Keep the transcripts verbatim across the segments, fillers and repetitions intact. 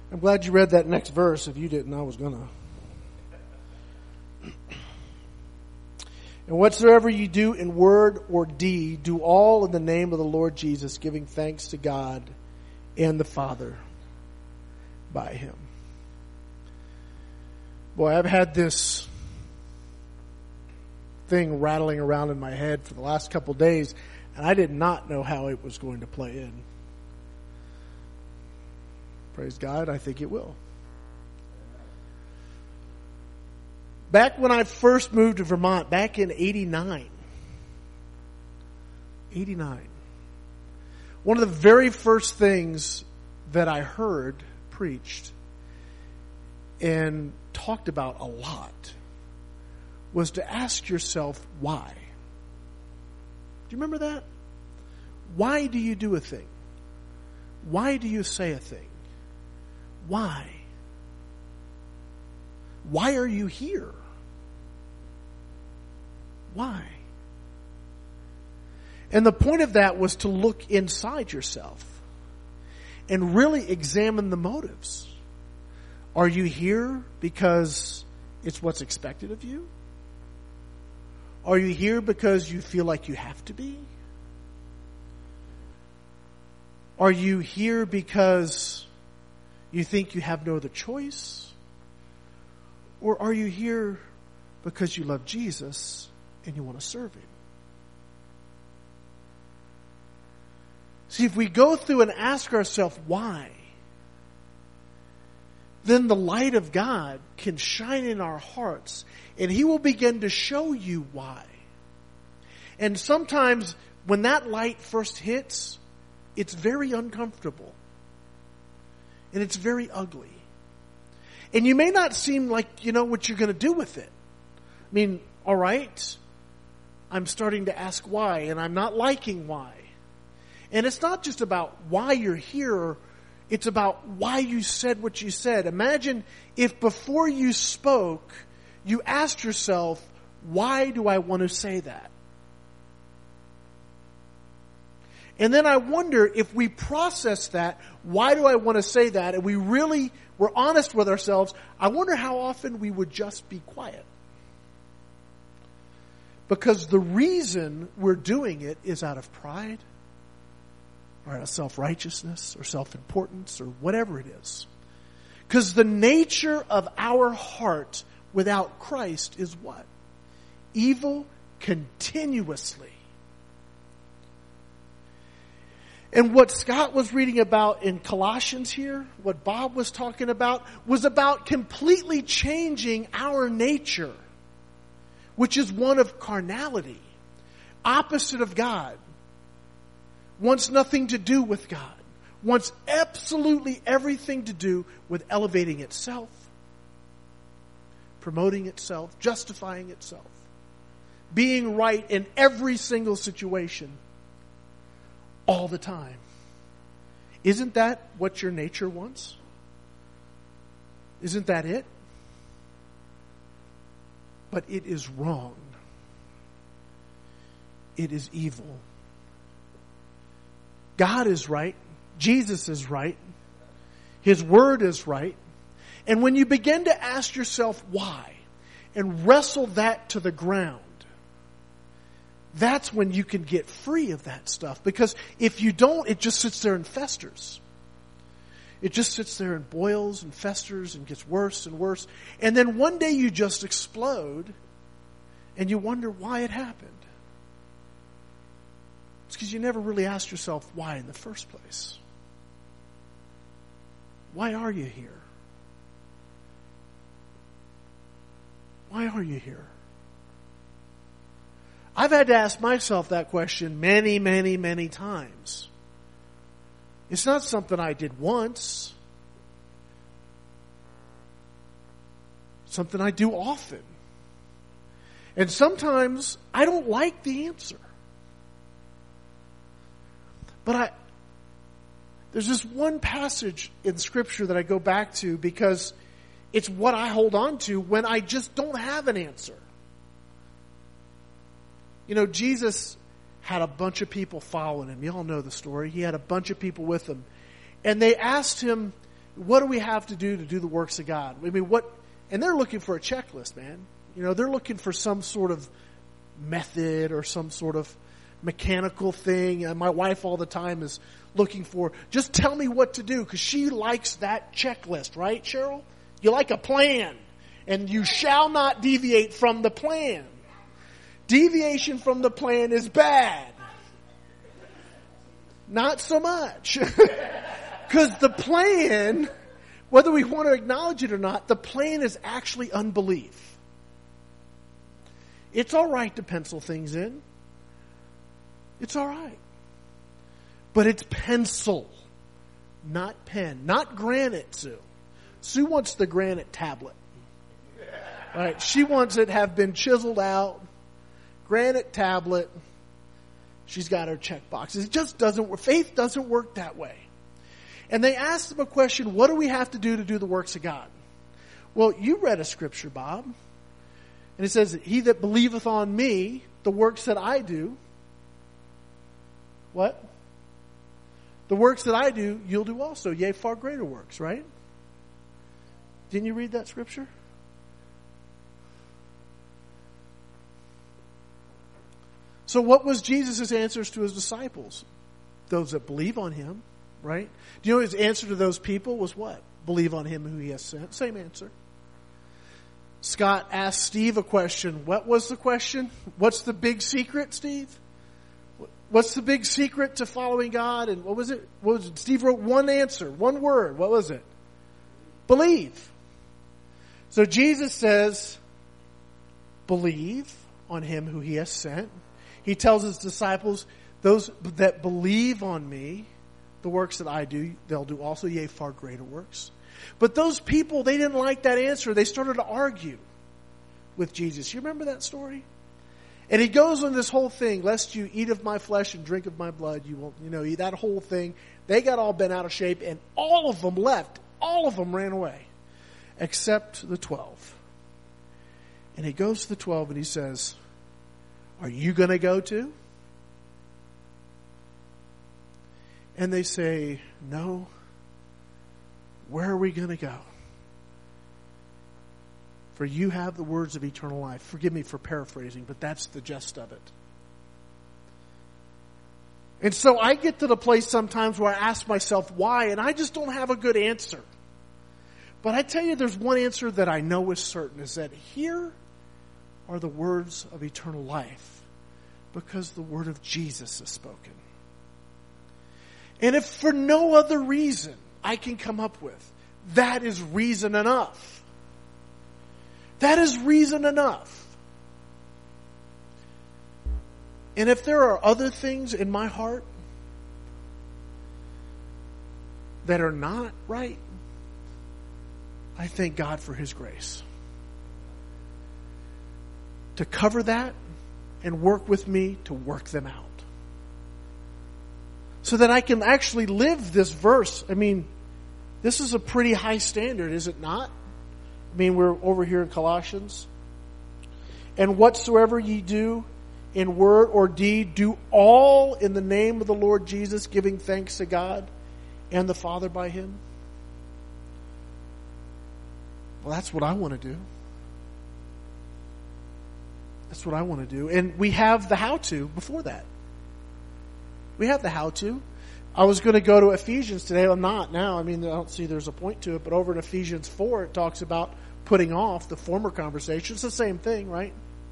I'm glad you read that next verse. If you didn't, I was gonna. And whatsoever you do in word or deed, do all in the name of the Lord Jesus, giving thanks to God and the Father by Him. Boy, I've had this thing rattling around in my head for the last couple of days, and I did not know how it was going to play in. Praise God, I think it will. Back when I first moved to Vermont, back in eighty-nine, eighty-nine, one of the very first things that I heard preached and talked about a lot was to ask yourself why. Do you remember that? Why do you do a thing? Why do you say a thing? Why? Why are you here? Why? And the point of that was to look inside yourself and really examine the motives. Are you here because it's what's expected of you? Are you here because you feel like you have to be? Are you here because you think you have no other choice? Or are you here because you love Jesus and you want to serve Him? See, if we go through and ask ourselves why, then the light of God can shine in our hearts and He will begin to show you why. And sometimes when that light first hits, it's very uncomfortable. And it's very ugly. And you may not seem like you know what you're going to do with it. I mean, all right, I'm starting to ask why, and I'm not liking why. And it's not just about why you're here, it's about why you said what you said. Imagine if before you spoke, you asked yourself, why do I want to say that? And then I wonder if we process that, why do I want to say that, and we really were honest with ourselves, I wonder how often we would just be quiet. Because the reason we're doing it is out of pride, or out of self-righteousness, or self-importance, or whatever it is. Because the nature of our heart without Christ is what? Evil continuously. And what Scott was reading about in Colossians here, what Bob was talking about, was about completely changing our nature, which is one of carnality, opposite of God, wants nothing to do with God, wants absolutely everything to do with elevating itself, promoting itself, justifying itself, being right in every single situation, all the time. Isn't that what your nature wants? Isn't that it? But it is wrong. It is evil. God is right. Jesus is right. His word is right. And when you begin to ask yourself why and wrestle that to the ground, that's when you can get free of that stuff. Because if you don't, it just sits there and festers. It just sits there and boils and festers and gets worse and worse. And then one day you just explode and you wonder why it happened. It's because you never really asked yourself why in the first place. Why are you here? Why are you here? I've had to ask myself that question many, many, many times. It's not something I did once. It's something I do often. And sometimes I don't like the answer. But I, there's this one passage in Scripture that I go back to because it's what I hold on to when I just don't have an answer. You know, Jesus had a bunch of people following him. You all know the story. He had a bunch of people with him. And they asked him, what do we have to do to do the works of God? I mean, what, and they're looking for a checklist, man. You know, they're looking for some sort of method or some sort of mechanical thing. And my wife all the time is looking for, just tell me what to do, because she likes that checklist, right, Cheryl? You like a plan, and you shall not deviate from the plan. Deviation from the plan is bad. Not so much. Because the plan, whether we want to acknowledge it or not, the plan is actually unbelief. It's all right to pencil things in. It's all right. But it's pencil, not pen, not granite, Sue. Sue wants the granite tablet. All right, she wants it to have been chiseled out, granite tablet. She's got her check boxes. It just doesn't work. Faith doesn't work that way. And they asked them a question, what do we have to do to do the works of God? Well, you read a scripture, Bob. And it says, he that believeth on me, the works that I do. What? The works that I do, you'll do also. Yea, far greater works, right? Didn't you read that scripture? So what was Jesus' answers to his disciples? Those that believe on him, right? Do you know his answer to those people was what? Believe on him who he has sent. Same answer. Scott asked Steve a question. What was the question? What's the big secret, Steve? What's the big secret to following God? And what was it? What was it? Steve wrote one answer, one word. What was it? Believe. So Jesus says, believe on him who he has sent. He tells his disciples, those that believe on me, the works that I do, they'll do also, yea, far greater works. But those people, they didn't like that answer. They started to argue with Jesus. You remember that story? And he goes on this whole thing, lest you eat of my flesh and drink of my blood, you won't, you know, that whole thing. They got all bent out of shape, and all of them left. All of them ran away, except the twelve. And he goes to the twelve and he says, are you going to go too? And they say, no. Where are we going to go? For you have the words of eternal life. Forgive me for paraphrasing, but that's the gist of it. And so I get to the place sometimes where I ask myself why, and I just don't have a good answer. But I tell you, there's one answer that I know is certain, is that here are the words of eternal life, because the word of Jesus is spoken. And if for no other reason I can come up with, that is reason enough. That is reason enough. And if there are other things in my heart that are not right, I thank God for his grace to cover that and work with me to work them out. So that I can actually live this verse. I mean, this is a pretty high standard, is it not? I mean, we're over here in Colossians. And whatsoever ye do in word or deed, do all in the name of the Lord Jesus, giving thanks to God and the Father by him. Well, that's what I want to do. That's what I want to do. And we have the how-to before that. We have the how-to. I was going to go to Ephesians today. I'm not now. I mean, I don't see there's a point to it. But over in Ephesians four, it talks about putting off the former conversation. It's the same thing, right?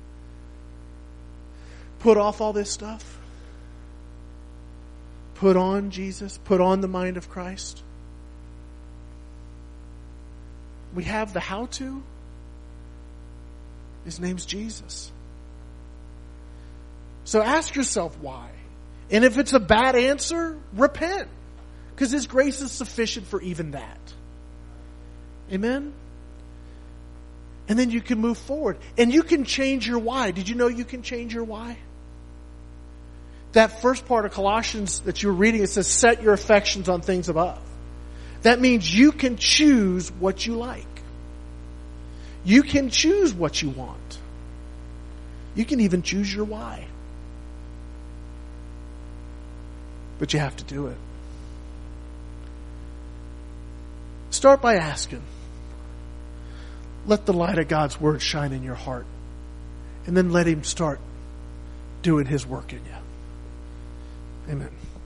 Put off all this stuff. Put on Jesus. Put on the mind of Christ. We have the how-to. His name's Jesus. So ask yourself why. And if it's a bad answer, repent. Because his grace is sufficient for even that. Amen? And then you can move forward. And you can change your why. Did you know you can change your why? That first part of Colossians that you were reading, it says, set your affections on things above. That means you can choose what you like. You can choose what you want. You can even choose your why. But you have to do it. Start by asking. Let the light of God's Word shine in your heart. And then let Him start doing His work in you. Amen.